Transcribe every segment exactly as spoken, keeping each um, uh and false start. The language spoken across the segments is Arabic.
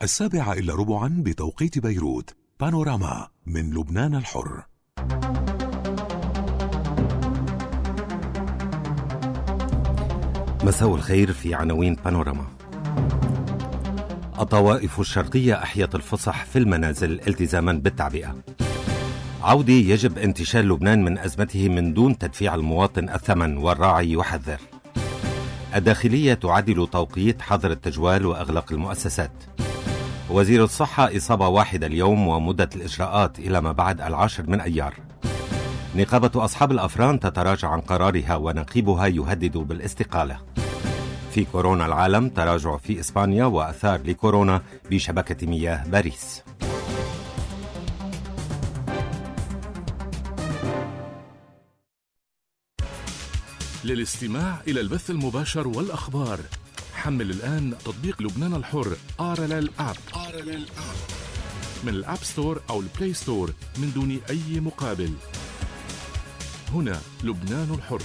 السابعة إلا ربعا بتوقيت بيروت. بانوراما من لبنان الحر. مساء الخير. في عناوين بانوراما: الطوائف الشرقية أحيت الفصح في المنازل التزاما بالتعبئة. عودة يجب انتشال لبنان من أزمته من دون تدفيع المواطن الثمن والراعي يحذر. الداخلية تعدل توقيت حظر التجوال وأغلاق المؤسسات. وزير الصحة: إصابة واحدة اليوم ومدة الإجراءات إلى ما بعد العاشر من أيار. نقابة أصحاب الأفران تتراجع عن قرارها ونقيبها يهدد بالاستقالة. في كورونا العالم: تراجع في إسبانيا وأثار لكورونا بشبكة مياه باريس. للاستماع إلى البث المباشر والأخبار حمل الآن تطبيق لبنان الحر آر إل إل آب من الآب ستور أو البلاي ستور من دون أي مقابل. هنا لبنان الحر.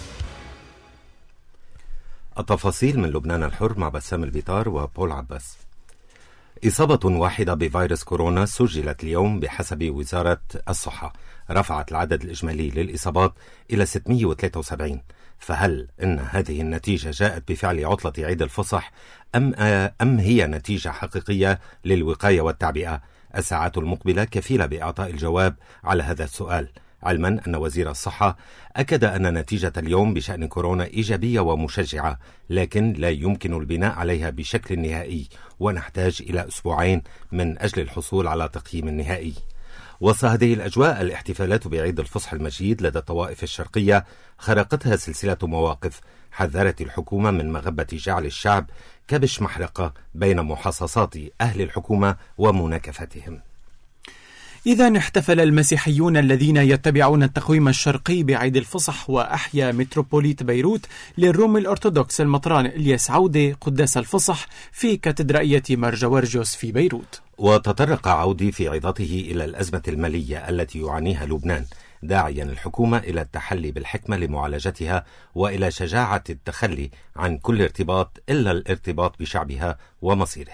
التفاصيل من لبنان الحر مع بسام البيطار وبول عباس. إصابة واحدة بفيروس كورونا سجلت اليوم بحسب وزارة الصحة، رفعت العدد الإجمالي للإصابات إلى ستمئة وثلاثة وسبعين. فهل إن هذه النتيجة جاءت بفعل عطلة عيد الفصح أم, أم هي نتيجة حقيقية للوقاية والتعبئة؟ الساعات المقبلة كفيلة بإعطاء الجواب على هذا السؤال، علما أن وزير الصحة أكد أن نتيجة اليوم بشأن كورونا إيجابية ومشجعة، لكن لا يمكن البناء عليها بشكل نهائي، ونحتاج إلى أسبوعين من أجل الحصول على تقييم نهائي. وسط هذه الأجواء الاحتفالات بعيد الفصح المجيد لدى الطوائف الشرقية خرقتها سلسلة مواقف. حذرت الحكومة من مغبة جعل الشعب كبش محرقة بين محاصصات أهل الحكومة ومناكفتهم. إذا احتفل المسيحيون الذين يتبعون التقويم الشرقي بعيد الفصح، وأحيا متروبوليت بيروت للروم الأرثوذكس المطران إلياس عودة قداس الفصح في كاتدرائية مار جورجيوس في بيروت. وتطرق عودي في عظته إلى الأزمة المالية التي يعانيها لبنان، داعيا الحكومة إلى التحلي بالحكمة لمعالجتها وإلى شجاعة التخلي عن كل ارتباط إلا الارتباط بشعبها ومصيره.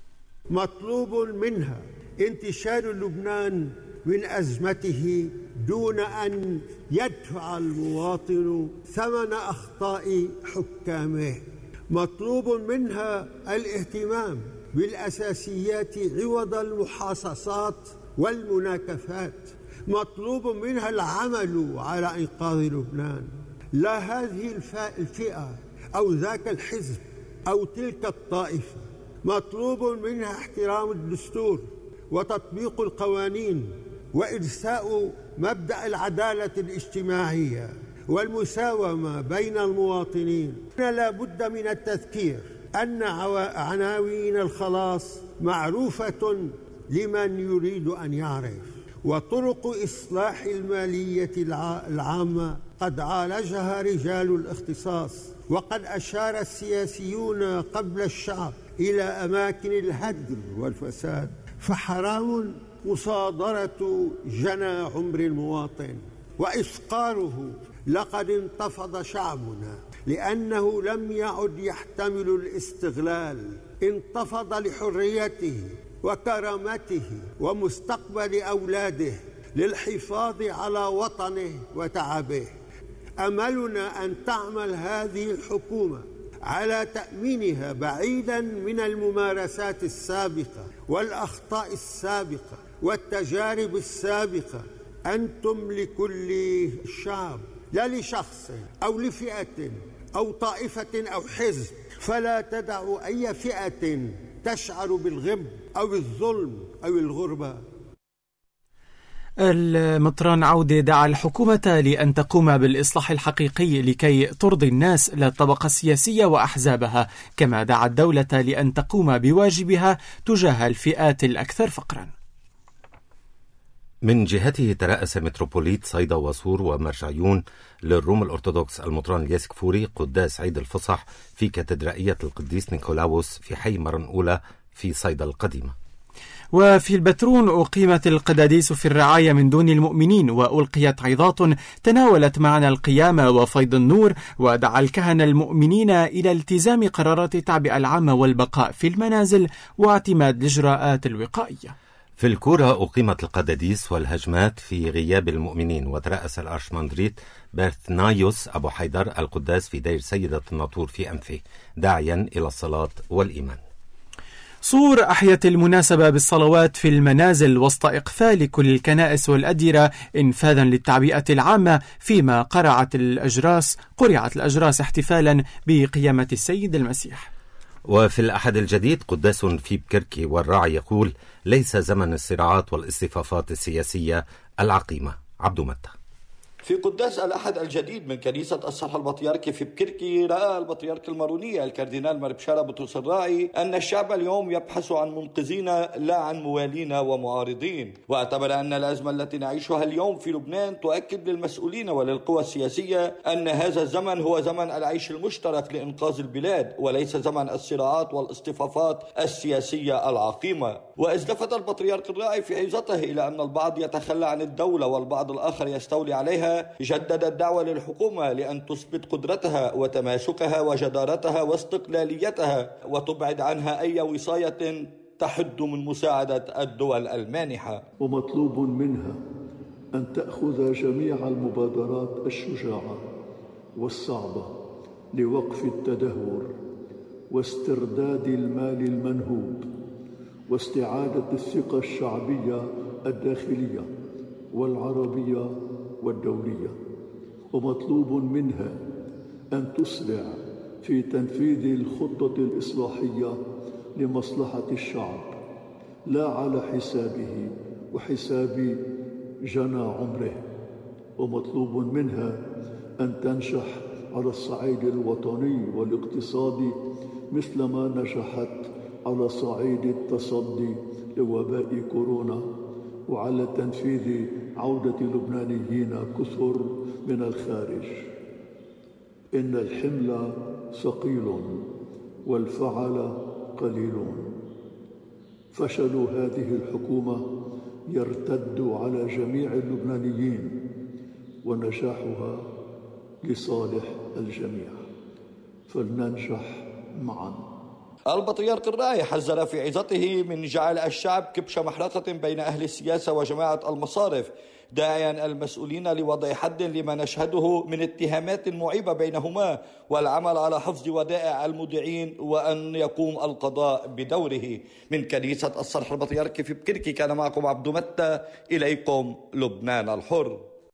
مطلوب منها انتشال لبنان من أزمته دون أن يدفع المواطن ثمن أخطاء حكامه. مطلوب منها الاهتمام بالأساسيات عوض المحاصصات والمناكفات. مطلوب منها العمل على إنقاذ لبنان. لا هذه الفئة أو ذاك الحزب أو تلك الطائفة. مطلوب منها احترام الدستور وتطبيق القوانين وإرساء مبدأ العدالة الاجتماعية والمساومة بين المواطنين. لا بد من التذكير أن عناوين الخلاص معروفة لمن يريد أن يعرف، وطرق إصلاح المالية العامة قد عالجها رجال الاختصاص، وقد أشار السياسيون قبل الشعب إلى أماكن الهدر والفساد. فحرام مصادرة جنى عمر المواطن وإفقاره. لقد انتفض شعبنا لأنه لم يعد يحتمل الاستغلال، انتفض لحريته وكرامته ومستقبل أولاده، للحفاظ على وطنه وتعبه. أملنا أن تعمل هذه الحكومة على تأمينها بعيدا من الممارسات السابقة والأخطاء السابقة والتجارب السابقة. أنتم لكل الشعب، لا لشخص أو لفئة أو طائفة أو حزب، فلا تدعوا أي فئة تشعر بالغم أو الظلم أو الغربة. المطران عودة دعا الحكومة لأن تقوم بالإصلاح الحقيقي لكي ترضي الناس لا الطبقة السياسية وأحزابها، كما دعا الدولة لأن تقوم بواجبها تجاه الفئات الأكثر فقرا. من جهته ترأس متروبوليت صيدا وصور ومرجعيون للروم الأرثوذكس المطران إلياس كفوري قداس عيد الفصح في كاتدرائية القديس نيكولاوس في حي مرن أولى في صيدا القديمة. وفي البترون أقيمت القداديس في الرعاية من دون المؤمنين، وألقيت عظات تناولت معنى القيامة وفيض النور، ودعا الكهنة المؤمنين إلى التزام قرارات التعبئة العامة والبقاء في المنازل واعتماد الإجراءات الوقائية. في الكورة أقيمت القداديس والهجمات في غياب المؤمنين، وترأس الأرشمندريت بيرثنايوس أبو حيدر القداس في دير سيدة الناطور في أنفه، داعيا إلى الصلاة والإيمان. صور أحيت المناسبة بالصلوات في المنازل وسط إقفال كل الكنائس والأديرة إنفاذا للتعبئة العامة، فيما قرعت الأجراس قرعت الأجراس احتفالا بقيامة السيد المسيح. وفي الأحد الجديد قداس في بكركي والراعي يقول: ليس زمن الصراعات والاصطفافات السياسية العقيمة. عبدو متى. في قداس الأحد الجديد من كنيسة الصرح البطريركي في بكركي، رأى البطريرك المارونية الكاردينال مربشارة بطرس الراعي أن الشعب اليوم يبحث عن منقذين لا عن موالين ومعارضين، واعتبر أن الأزمة التي نعيشها اليوم في لبنان تؤكد للمسؤولين وللقوى السياسية أن هذا الزمن هو زمن العيش المشترك لإنقاذ البلاد، وليس زمن الصراعات والاصطفافات السياسية العقيمة. وإذ لفت البطريرك الراعي في عظته إلى أن البعض يتخلى عن الدولة والبعض الآخر يستولي عليها، جدد الدعوة للحكومة لأن تثبت قدرتها وتماسكها وجدارتها واستقلاليتها، وتبعد عنها أي وصاية تحد من مساعدة الدول المانحة. ومطلوب منها أن تأخذ جميع المبادرات الشجاعة والصعبة لوقف التدهور واسترداد المال المنهوب واستعادة الثقة الشعبية الداخلية والعربية والدولية. ومطلوب منها أن تسرع في تنفيذ الخطة الإصلاحية لمصلحة الشعب، لا على حسابه وحساب جنى عمره. ومطلوب منها أن تنجح على الصعيد الوطني والاقتصادي مثلما نجحت على صعيد التصدي لوباء كورونا، وعلى تنفيذ عودة لبنانيين كثر من الخارج. إن الحمل ثقيل والفعل قليلون. فشل هذه الحكومة يرتد على جميع اللبنانيين، ونجاحها لصالح الجميع، فلننجح معا. البطريرك الراعي حذر في عظته من جعل الشعب كبش محرقة بين أهل السياسة وجماعة المصارف، داعيا المسؤولين لوضع حد لما نشهده من اتهامات معيبة بينهما، والعمل على حفظ ودائع المودعين، وأن يقوم القضاء بدوره. من كنيسة الصرح البطريركي في بكركي كان معكم عبدو متى، إليكم لبنان الحر.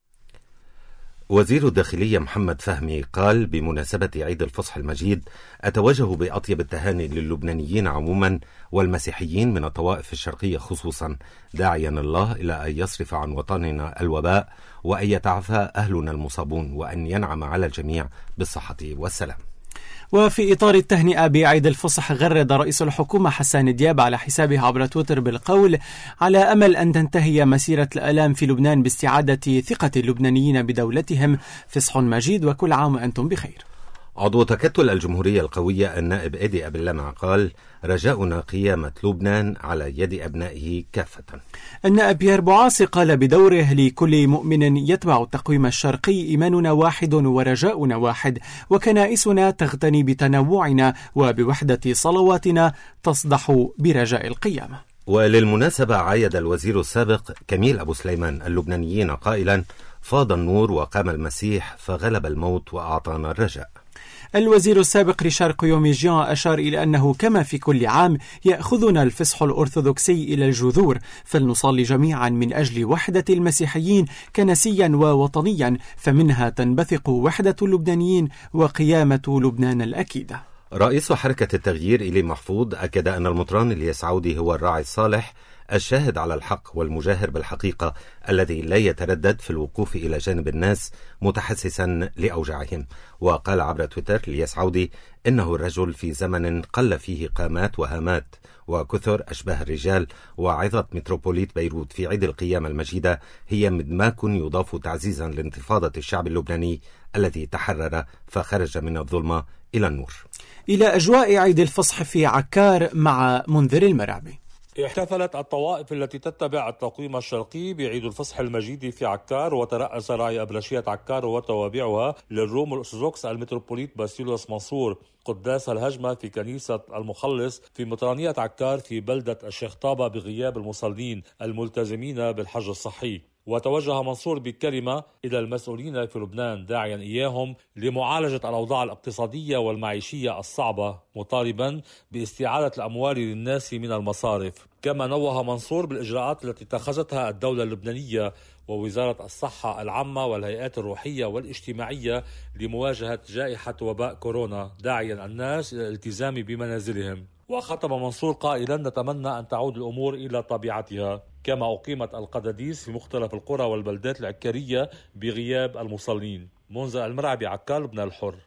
وزير الداخلية محمد فهمي قال بمناسبة عيد الفصح المجيد: أتوجه بأطيب التهاني للبنانيين عموما والمسيحيين من الطوائف الشرقية خصوصا، داعيا الله إلى أن يصرف عن وطننا الوباء، وأن يتعافى أهلنا المصابون، وأن ينعم على الجميع بالصحة والسلام. وفي إطار التهنئة بعيد الفصح، غرد رئيس الحكومة حسان دياب على حسابه عبر تويتر بالقول: على أمل أن تنتهي مسيرة الآلام في لبنان باستعادة ثقة اللبنانيين بدولتهم. فصح مجيد وكل عام وأنتم بخير. عضو تكتل الجمهورية القوية النائب إيدي أبي اللمع قال: رجاؤنا قيامة لبنان على يد أبنائه كافة. النائب بيير بوعاصي قال بدوره: لكل مؤمن يتبع التقويم الشرقي إيماننا واحد ورجاؤنا واحد، وكنائسنا تغتني بتنوعنا وبوحدة صلواتنا تصدح برجاء القيامة. وللمناسبة عايد الوزير السابق كميل أبو سليمان اللبنانيين قائلا: فاض النور وقام المسيح فغلب الموت وأعطانا الرجاء. الوزير السابق ريشار قيوميجيان أشار إلى أنه كما في كل عام يأخذنا الفصح الأرثوذكسي إلى الجذور، فلنصلي جميعا من أجل وحدة المسيحيين كنسيا ووطنيا، فمنها تنبثق وحدة اللبنانيين وقيامة لبنان الأكيدة. رئيس حركة التغيير إلي محفوظ أكد أن المطران الياس عودي هو الراعي الصالح الشاهد على الحق والمجاهر بالحقيقة، الذي لا يتردد في الوقوف إلى جانب الناس متحسسا لأوجاعهم. وقال عبر تويتر الياس عودي إنه الرجل في زمن قل فيه قامات وهامات وكثر أشباه الرجال، وعظة متروبوليت بيروت في عيد القيامة المجيدة هي مدماك يضاف تعزيزا لانتفاضة الشعب اللبناني الذي تحرر فخرج من الظلمة إلى النور. إلى أجواء عيد الفصح في عكار مع منذر المرعبي. احتفلت الطوائف التي تتبع التقويم الشرقي بعيد الفصح المجيد في عكار، وترأس راعي أبرشية عكار وتوابعها للروم الأرثوذكس المتروبوليت باسيليوس منصور قداس الهجمة في كنيسة المخلص في مطرانية عكار في بلدة الشيخ طابة بغياب المصلين الملتزمين بالحجر الصحي. وتوجه منصور بكلمة إلى المسؤولين في لبنان داعيا إياهم لمعالجة الأوضاع الاقتصادية والمعيشية الصعبة، مطالبا باستعادة الأموال للناس من المصارف. كما نوه منصور بالإجراءات التي اتخذتها الدولة اللبنانية ووزارة الصحة العامة والهيئات الروحية والاجتماعية لمواجهة جائحة وباء كورونا، داعيا الناس إلى الالتزام بمنازلهم. وخطب منصور قائلا: نتمنى أن تعود الأمور إلى طبيعتها. كما أقيمت القداديس في مختلف القرى والبلدات العكارية بغياب المصلين. منذر المرعبي، عكار، لبنان الحر.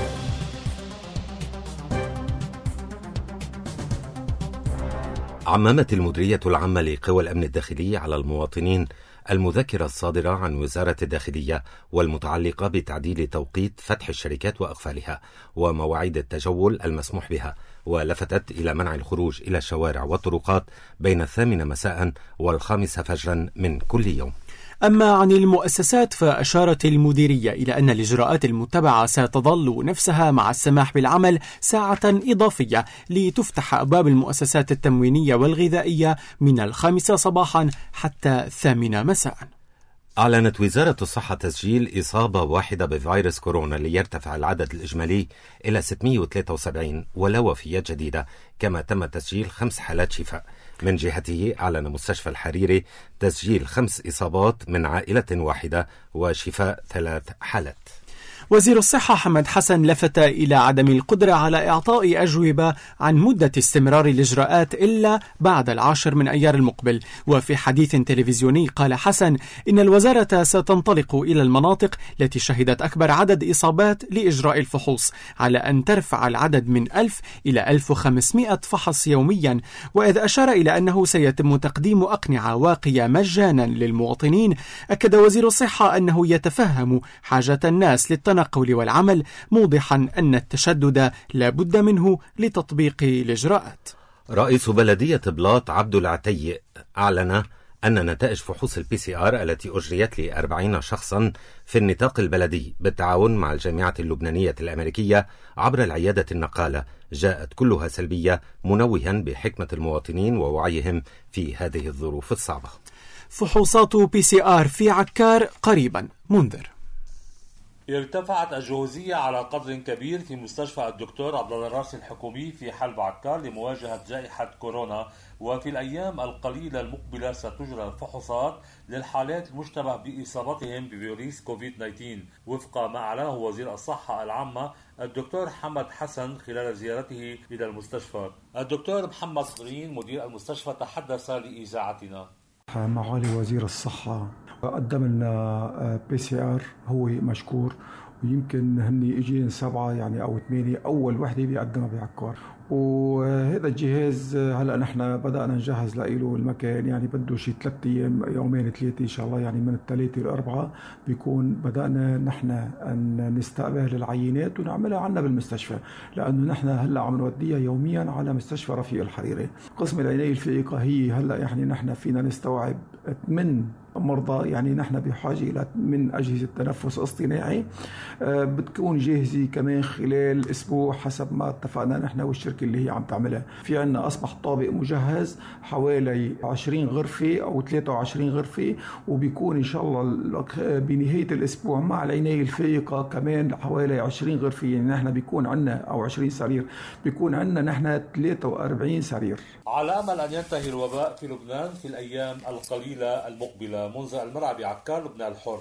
عممت المديرية العامة لقوى الأمن الداخلي على المواطنين المذكرة الصادرة عن وزارة الداخلية والمتعلقة بتعديل توقيت فتح الشركات وإقفالها ومواعيد التجول المسموح بها، ولفتت إلى منع الخروج إلى الشوارع والطرقات بين الثامنة مساء والخامسة فجرا من كل يوم. أما عن المؤسسات فأشارت المديرية إلى أن الإجراءات المتبعة ستظل نفسها مع السماح بالعمل ساعة إضافية لتفتح أبواب المؤسسات التموينية والغذائية من الخامسة صباحا حتى الثامنة مساء. أعلنت وزارة الصحة تسجيل إصابة واحدة بفيروس كورونا ليرتفع العدد الإجمالي إلى ستمائة وثلاثة وسبعين ولا وفيات جديدة، كما تم تسجيل خمس حالات شفاء. من جهته أعلن مستشفى الحريري تسجيل خمس إصابات من عائلة واحدة وشفاء ثلاث حالات. وزير الصحة حمد حسن لفت إلى عدم القدرة على إعطاء أجوبة عن مدة استمرار الإجراءات إلا بعد العاشر من أيار المقبل. وفي حديث تلفزيوني قال حسن إن الوزارة ستنطلق إلى المناطق التي شهدت أكبر عدد إصابات لإجراء الفحوص، على أن ترفع العدد من ألف إلى ألف وخمسمائة فحص يوميا. وإذ أشار إلى أنه سيتم تقديم أقنعة واقية مجانا للمواطنين، أكد وزير الصحة أنه يتفهم حاجة الناس للتنقل التنقل والعمل، موضحا أن التشدد لا بد منه لتطبيق الإجراءات. رئيس بلدية بلاط عبد العتي أعلن أن نتائج فحوص البي سي آر التي أجريت لأربعين شخصا في النطاق البلدي بالتعاون مع الجامعة اللبنانية الأمريكية عبر العيادة النقالة جاءت كلها سلبية، منوها بحكمة المواطنين ووعيهم في هذه الظروف الصعبة. فحوصات بي سي آر في عكار قريبا. منذر. ارتفعت الجهوزية على قدر كبير في مستشفى الدكتور عبد الله الراسي الحكومي في حلب عكار لمواجهة جائحة كورونا، وفي الأيام القليلة المقبلة ستجرى الفحوصات للحالات المشتبه بإصابتهم بفيروس كوفيد تسعة عشر، وفق ما أعلنه وزير الصحة العامة الدكتور حمد حسن خلال زيارته إلى المستشفى. الدكتور محمد صغرين مدير المستشفى تحدث لإذاعتنا. معالي وزير الصحة قدم لنا بي سي آر، هو مشكور، ويمكن هني اجين سبعة يعني او ثمانية، اول وحدة بيقدمها بعكار. وهذا الجهاز هلا نحن بدأنا نجهز له المكان، يعني بده شي ثلاث ايام يومين ثلاثة ان شاء الله، يعني من الثلاثة الاربعة بيكون بدأنا نحن ان نستقبل العينات ونعملها عنا بالمستشفى، لانه نحن هلا عم نوديها يوميا على مستشفى رفيق الحريري. قسم العناية الفائقة هي هلا يعني نحن فينا نستوعب من مرضى، يعني نحن بحاجة إلى من أجهزة تنفس اصطناعي أه بتكون جاهزة كمان خلال أسبوع حسب ما اتفقنا نحن والشركة اللي هي عم تعملها. في عنا أصبح طابق مجهز حوالي عشرين غرفة أو ثلاثة وعشرين غرفة، وبيكون إن شاء الله بنهاية الأسبوع مع العناية الفائقة كمان حوالي عشرين غرفة، يعني نحن بيكون عنا أو عشرين سرير، بيكون عنا نحن ثلاثة وأربعين سرير. على أمل أن ينتهي الوباء في لبنان في الأيام القليلة المقبلة. منذر المرعبي، عكار، لبنان الحر.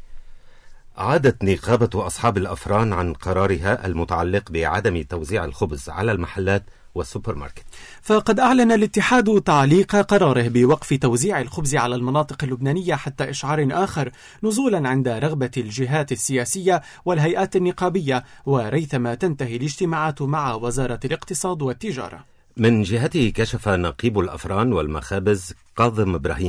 عادت نقابة أصحاب الأفران عن قرارها المتعلق بعدم توزيع الخبز على المحلات والسوبر ماركت. فقد أعلن الاتحاد تعليق قراره بوقف توزيع الخبز على المناطق اللبنانية حتى إشعار آخر، نزولا عند رغبة الجهات السياسية والهيئات النقابية، وريثما تنتهي الاجتماعات مع وزارة الاقتصاد والتجارة. من جهته كشف نقيب الأفران والمخابز كاظم إبراهيم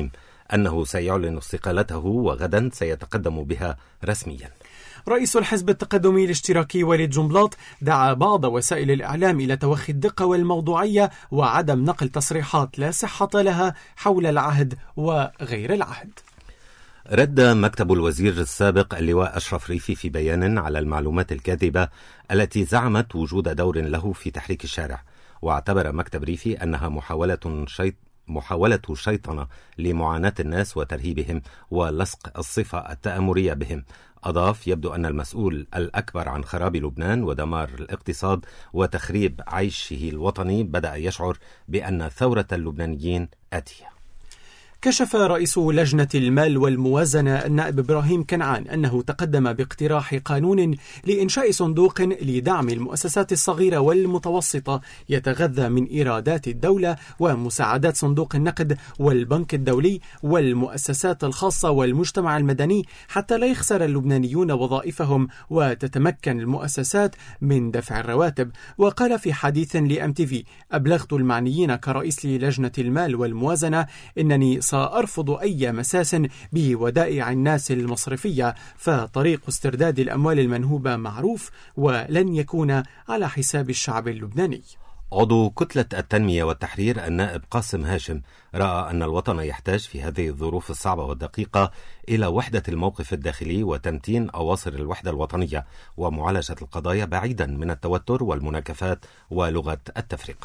أنه سيعلن استقالته وغدا سيتقدم بها رسميا. رئيس الحزب التقدمي الاشتراكي وليد جنبلاط دعا بعض وسائل الإعلام إلى توخي الدقة والموضوعية وعدم نقل تصريحات لا صحة لها حول العهد وغير العهد. رد مكتب الوزير السابق اللواء أشرف ريفي في بيان على المعلومات الكاذبة التي زعمت وجود دور له في تحريك الشارع، واعتبر مكتب ريفي أنها محاولة شيط محاولة شيطنة لمعاناة الناس وترهيبهم ولصق الصفة التآمرية بهم. أضاف: يبدو أن المسؤول الأكبر عن خراب لبنان ودمار الاقتصاد وتخريب عيشه الوطني بدأ يشعر بأن ثورة اللبنانيين آتية. كشف رئيس لجنة المال والموازنة النائب إبراهيم كنعان أنه تقدم باقتراح قانون لإنشاء صندوق لدعم المؤسسات الصغيرة والمتوسطة يتغذى من إيرادات الدولة ومساعدات صندوق النقد والبنك الدولي والمؤسسات الخاصة والمجتمع المدني حتى لا يخسر اللبنانيون وظائفهم وتتمكن المؤسسات من دفع الرواتب. وقال في حديث لأم تي في: أبلغت المعنيين كرئيس لجنة المال والموازنة إنني سأرفض أي مساس بودائع الناس المصرفية، فطريق استرداد الأموال المنهوبة معروف ولن يكون على حساب الشعب اللبناني. عضو كتلة التنمية والتحرير النائب قاسم هاشم رأى أن الوطن يحتاج في هذه الظروف الصعبة والدقيقة إلى وحدة الموقف الداخلي وتمتين أواصر الوحدة الوطنية ومعالجة القضايا بعيدا من التوتر والمناكفات ولغة التفرقة.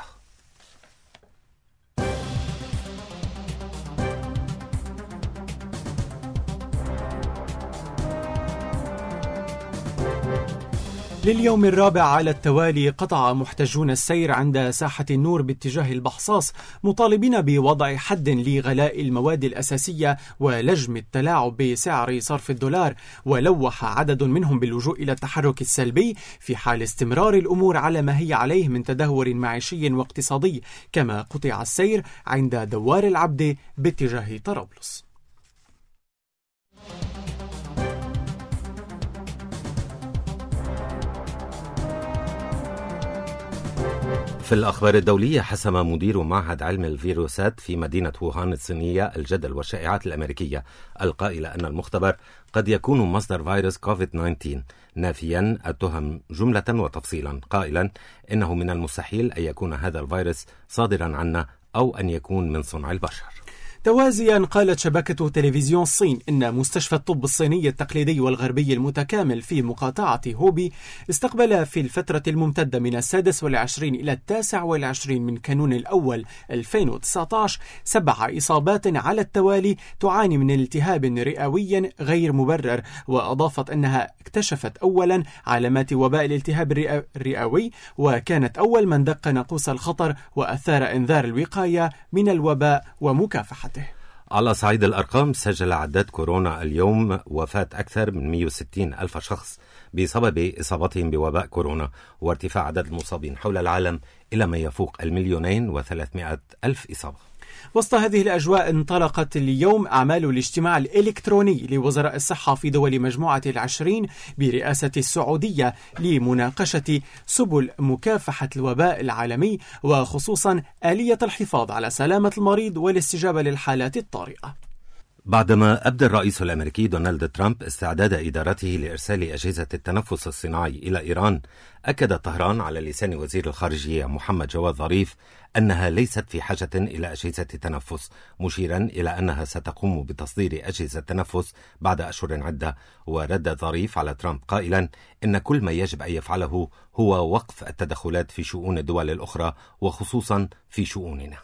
لليوم الرابع على التوالي قطع محتجون السير عند ساحة النور باتجاه البحصاص مطالبين بوضع حد لغلاء المواد الأساسية ولجم التلاعب بسعر صرف الدولار، ولوح عدد منهم باللجوء إلى التحرك السلبي في حال استمرار الأمور على ما هي عليه من تدهور معيشي واقتصادي. كما قطع السير عند دوار العبد باتجاه طرابلس. في الأخبار الدولية، حسم مدير معهد علم الفيروسات في مدينة ووهان الصينية الجدل والشائعات الأمريكية القائلة أن المختبر قد يكون مصدر فيروس كوفيد تسعة عشر، نافيا التهم جملة وتفصيلا، قائلا إنه من المستحيل أن يكون هذا الفيروس صادرا عنا أو أن يكون من صنع البشر. توازيا قالت شبكة تلفزيون الصين إن مستشفى الطب الصيني التقليدي والغربي المتكامل في مقاطعة هوبي استقبل في الفترة الممتدة من السادس والعشرين إلى التاسع والعشرين من كانون الأول ألفين وتسعة عشر سبع إصابات على التوالي تعاني من التهاب رئوي غير مبرر. وأضافت أنها اكتشفت أولا علامات وباء الالتهاب الرئوي وكانت أول من دق ناقوس الخطر وأثار إنذار الوقاية من الوباء ومكافحته. على صعيد الأرقام، سجل عداد كورونا اليوم وفاة أكثر من مئة وستين ألف شخص بسبب إصابتهم بوباء كورونا، وارتفاع عدد المصابين حول العالم إلى ما يفوق المليونين وثلاثمائة ألف إصابة. وسط هذه الأجواء انطلقت اليوم أعمال الاجتماع الإلكتروني لوزراء الصحة في دول مجموعة العشرين برئاسة السعودية لمناقشة سبل مكافحة الوباء العالمي، وخصوصا آلية الحفاظ على سلامة المريض والاستجابة للحالات الطارئة. بعدما أبدى الرئيس الأمريكي دونالد ترامب استعداد إدارته لإرسال أجهزة التنفس الصناعي إلى إيران، أكد طهران على لسان وزير الخارجية محمد جواد ظريف أنها ليست في حاجة إلى أجهزة التنفس، مشيرا إلى أنها ستقوم بتصدير أجهزة التنفس بعد أشهر عدة. ورد ظريف على ترامب قائلا إن كل ما يجب أن يفعله هو وقف التدخلات في شؤون الدول الأخرى وخصوصا في شؤوننا.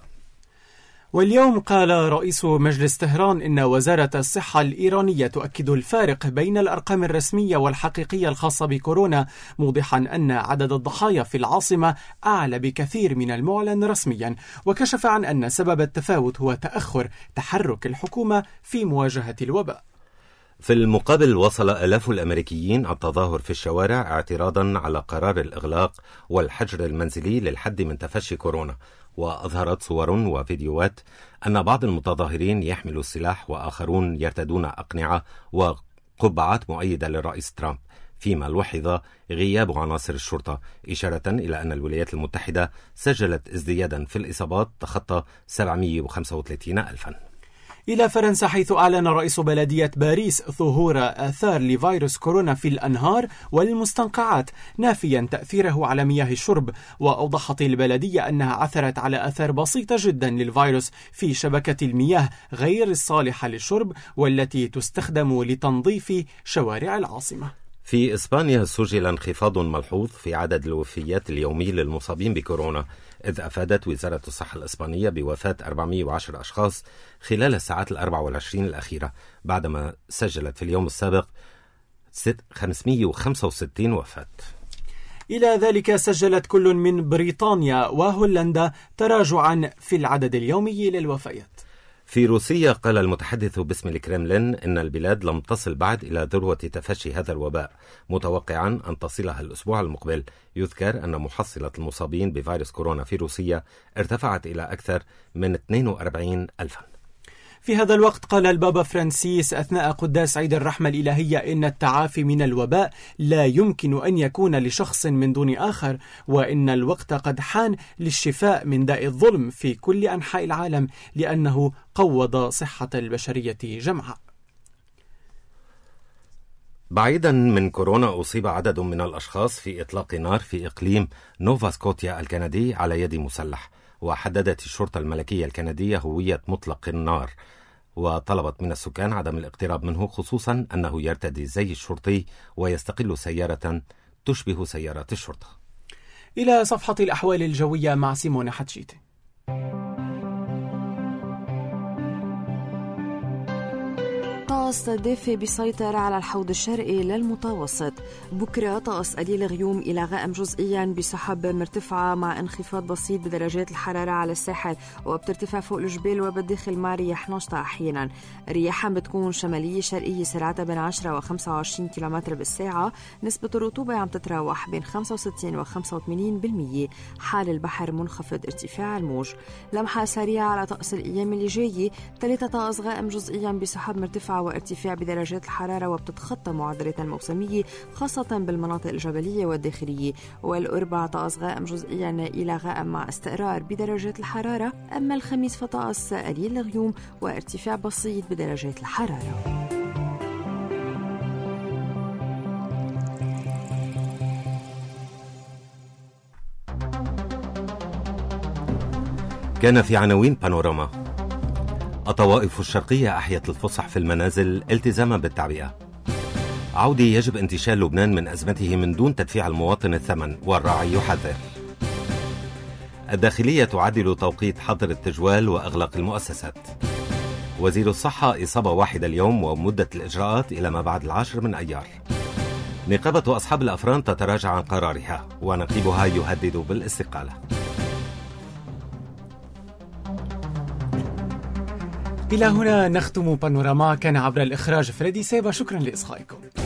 واليوم قال رئيس مجلس طهران إن وزارة الصحة الإيرانية تؤكد الفارق بين الأرقام الرسمية والحقيقية الخاصة بكورونا، موضحا أن عدد الضحايا في العاصمة أعلى بكثير من المعلن رسميا، وكشف عن أن سبب التفاوت هو تأخر تحرك الحكومة في مواجهة الوباء. في المقابل، وصل آلاف الأمريكيين التظاهر في الشوارع اعتراضا على قرار الإغلاق والحجر المنزلي للحد من تفشي كورونا. وأظهرت صور وفيديوهات أن بعض المتظاهرين يحملوا السلاح وآخرون يرتدون أقنعة وقبعات مؤيدة للرئيس ترامب، فيما لوحظ غياب عناصر الشرطة، إشارة إلى أن الولايات المتحدة سجلت ازديادا في الإصابات تخطى سبعمئة وخمسة وثلاثين ألفا. إلى فرنسا، حيث أعلن رئيس بلدية باريس ظهور آثار لفيروس كورونا في الأنهار والمستنقعات، نافيا تأثيره على مياه الشرب. وأوضحت البلدية أنها عثرت على آثار بسيطة جدا للفيروس في شبكة المياه غير الصالحة للشرب والتي تستخدم لتنظيف شوارع العاصمة. في إسبانيا سجل انخفاض ملحوظ في عدد الوفيات اليومي للمصابين بكورونا، إذ أفادت وزارة الصحة الإسبانية بوفاة أربعمئة وعشرة أشخاص خلال الساعات الأربع والعشرين الأخيرة، بعدما سجلت في اليوم السابق خمسمئة وخمسة وستين وفاة. إلى ذلك سجلت كل من بريطانيا وهولندا تراجعا في العدد اليومي للوفيات. في روسيا قال المتحدث باسم الكرملين إن البلاد لم تصل بعد إلى ذروة تفشي هذا الوباء، متوقعا أن تصلها الأسبوع المقبل. يذكر أن محصلة المصابين بفيروس كورونا في روسيا ارتفعت إلى أكثر من اثنين وأربعين ألفا. في هذا الوقت قال البابا فرانسيس أثناء قداس عيد الرحمة الإلهية إن التعافي من الوباء لا يمكن أن يكون لشخص من دون آخر، وإن الوقت قد حان للشفاء من داء الظلم في كل أنحاء العالم، لأنه قوض صحة البشرية جمعاء. بعيدا من كورونا، أصيب عدد من الأشخاص في إطلاق نار في إقليم نوفا سكوتيا الكندي على يد مسلح، وحددت الشرطة الملكية الكندية هوية مطلق النار، وطلبت من السكان عدم الاقتراب منه، خصوصا أنه يرتدي الزي الشرطي ويستقل سيارة تشبه سيارات الشرطة. إلى صفحة الأحوال الجوية مع سيمون حتشيتي. طقس دافئ بيسيطر على الحوض الشرقي للمتوسط. بكرة طقس قليل غيوم إلى غائم جزئيا بسحب مرتفعة مع انخفاض بسيط بدرجات الحرارة على الساحل، وبترتفع فوق الجبال وبالداخل مع رياح نشطة أحيانا. رياحا بتكون شمالية شرقية سرعتها بين عشرة وخمسة وعشرين كيلومتر بالساعة. نسبة الرطوبة عم تتراوح بين خمسة وستين وخمسة وثمانين بالمية. حال البحر منخفض ارتفاع الموج. لمحة سريعة على طقس الأيام اللي جاية. ثلاثة طقس غائم جزئيا بسحب مرتفعة وارتفاع بدرجات الحرارة، وبتتخطى معدلات الموسمية خاصة بالمناطق الجبلية والداخلية. والأربع طقس غائم جزئيا إلى غائم مع استقرار بدرجات الحرارة. أما الخميس فطقس قليل الغيوم وارتفاع بسيط بدرجات الحرارة. كان في عناوين بانوراما: الطوائف الشرقية أحيت الفسح في المنازل التزاما بالتعبئة. عودي يجب انتشال لبنان من أزمته من دون تدفيع المواطن الثمن، والراعي يحذر. الداخلية تعدل توقيت حظر التجوال وأغلاق المؤسسات. وزير الصحة: إصابة واحدة اليوم ومدة الإجراءات إلى ما بعد العاشر من أيار. نقابة أصحاب الأفران تتراجع عن قرارها، ونقيبها يهدد بالاستقالة. إلى هنا نختم بانوراما. كان عبر الإخراج فريدي سيبا. شكرا لإصغائكم.